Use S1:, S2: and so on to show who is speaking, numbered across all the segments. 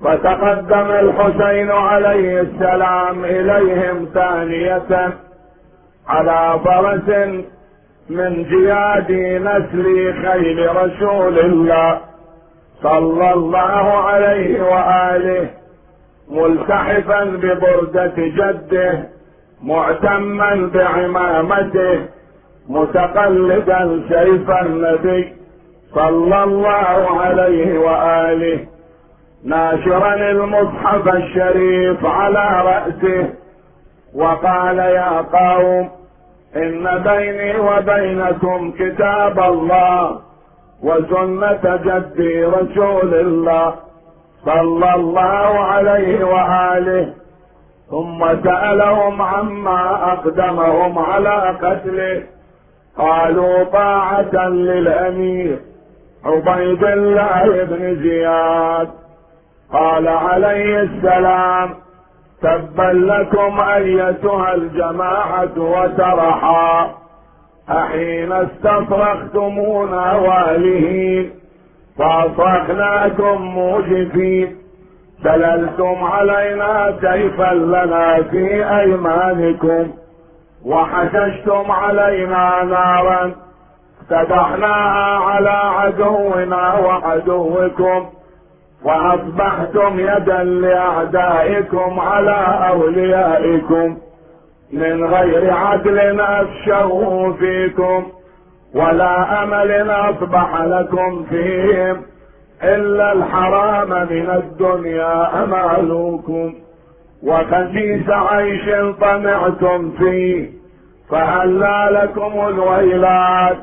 S1: فتقدم الحسين عليه السلام إليهم ثانية على فرس من جياد نسل خيل رسول الله صلى الله عليه وآله، ملتحفا ببردة جده، معتما بعمامته، متقلدا سيف النبي صلى الله عليه وآله، ناشرا المصحف الشريف على رأسه، وقال: يا قوم، إن بيني وبينكم كتاب الله وسنة جدي رسول الله صلى الله عليه وآله. ثم سألهم عما أقدمهم على قتله، قالوا: طاعة للأمير عبيد الله بن زياد. قال عليه السلام: تبا لكم أيتها الجماعة وترحا، أحين استصرختمونا والهين فأصرخناكم موجفين، سللتم علينا سيفا لنا في أيمانكم، وحششتم علينا نارا افتتحناها على عدونا وعدوكم، وأصبحتم يدا لأعدائكم على أوليائكم، من غير عدل أفشوا فيكم، ولا أمل أصبح لكم فيهم إلا الحرام من الدنيا أمالكم، وخسيس عيش طمعتم فيه، فهلا لكم الويلات،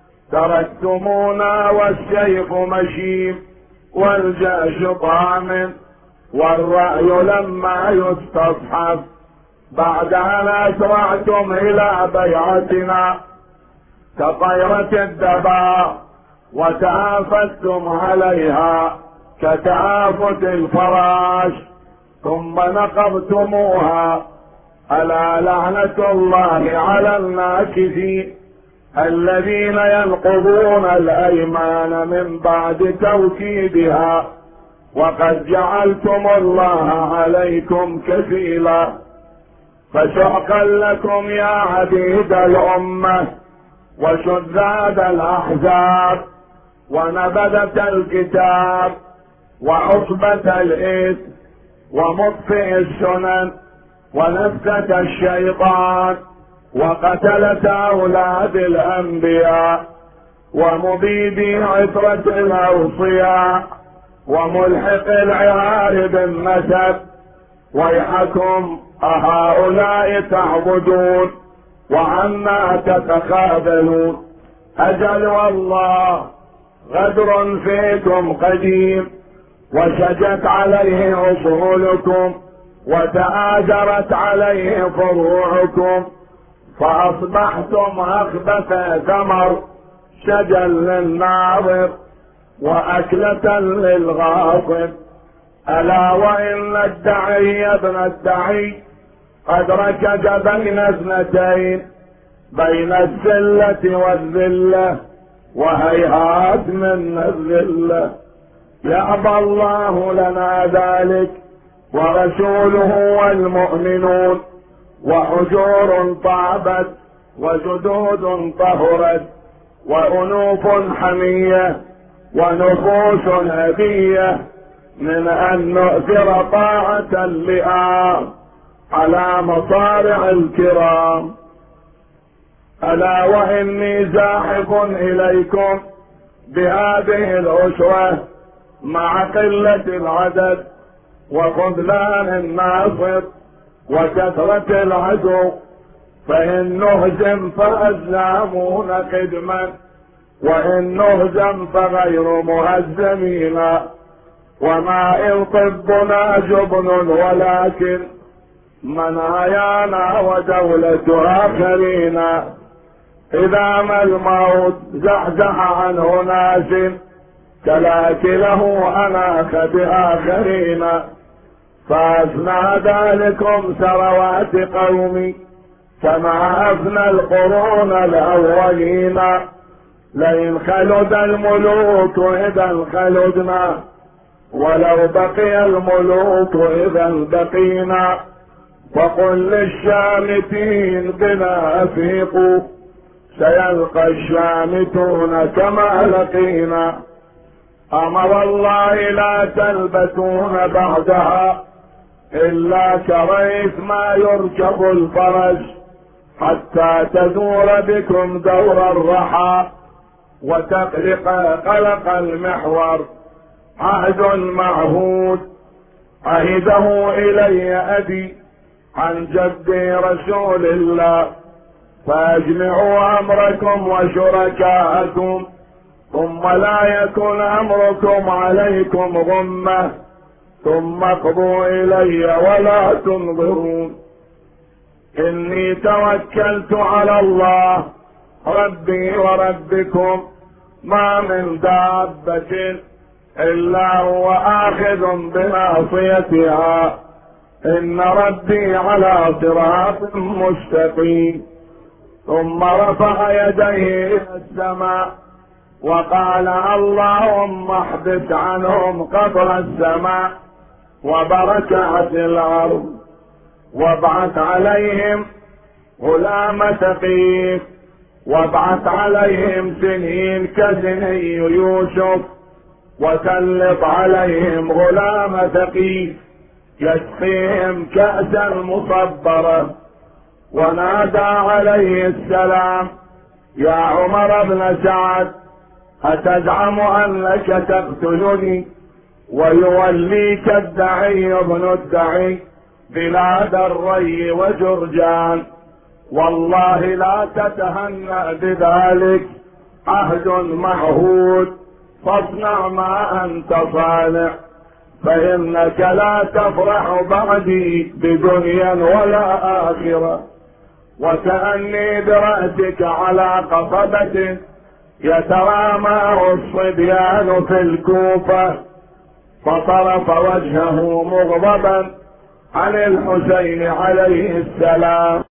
S1: تركتمونا والسيف مشيب والجأش طامن، والرأي لما يستصحب، بعد أن أسرعتم إلى بيعتنا كطيرة الدباء، وتآفتم عليها كتآفت الفراش، ثم نقضتموها. ألا لعنة الله على الناكثين الذين ينقضون الأيمان من بعد توكيدها، وقد جعلتم الله عليكم كفيلا. فشعقا لكم يا عبيد الأمة وشذاذ الأحزاب ونبذة الكتاب وعصبة الإثم ومطفئ السنن ونفسة الشيطان وقتلة أولاد الأنبياء ومبيدي عترة الأوصياء وملحق العيار بالنسب، ويحكم أهؤلاء تعبدون وعما تتخاذلون؟ أجل والله غدر فيكم قديم، وشجت عليه أصولكم وتآجرت عليه فروعكم، فأصبحتم أخبث ثمر، شجا للناظر وأكلة للغاصب. ألا وإن الدعي ابن الدعي قد ركز بين اثنتين، بين الذلة والذلة، وهيهات من الذلة. يأبى الله لنا ذلك ورسوله والمؤمنون، وحجور طابت وجدود طهرت وأنوف حمية ونفوس هدية من أن نؤثر طاعة اللئام على مصارع الكرام. ألا وإني زاحف إليكم بهذه الأسوة مع قلة العدد وخذلان الناصر وكثرة العدو، فإن نهزم فأزلامون قدما، وإن نهزم فغير مهزمين، وما إن طبنا جبن ولكن منايانا ودولة آخرين. إذا ما الموت زحزح عنه ناس كلاكله أناخ بآخرين، فأفنى ذلكم ثروات قومي كما أفنى القرون الأولين. لئن خلد الملوك إذا خلدنا ولو بقي الملوك إذا بقينا، وقل للشامتين بنا أفيقوا، سيلقى الشامتون كما لقينا. أمر الله لا تلبسون بعدها إلا كريث ما يركب الفرس، حتى تدور بكم دور الرحى وتقلق قلق المحور. عهد معهود عهده إلي أبي عن جدي رسول الله، فاجمعوا أمركم وشركاءكم، ثم لا يكن أمركم عليكم غمة، ثم اقضوا إلي ولا تنظرون. إني توكلت على الله ربي وربكم، ما من دابة إلا هو آخذ بناصيتها، إن ربي على صراط مستقيم. ثم رفع يديه إلى السماء وقال اللهم احبس عنهم قطر السماء وبركات الأرض، وابعث عليهم غلام ثقيف، وابعث عليهم سنين كسني يوسف، وسلط عليهم غلام ثقيف يسقيهم كأسا مصبرة. ونادى عليه السلام يا عمر بن سعد أتزعم أنك تقتلني ويوليك الدعي ابن الدعي بلاد الري وجرجان؟ والله لا تتهنأ بذلك، عهد معهود، فاصنع ما أنت صانع، فإنك لا تفرح بعدي بدنيا ولا آخرة. وكأني برأسك على قصبة يترامى الصبيان في الكوفة، فصرف وجهه مغضبا عن الحسين عليه السلام.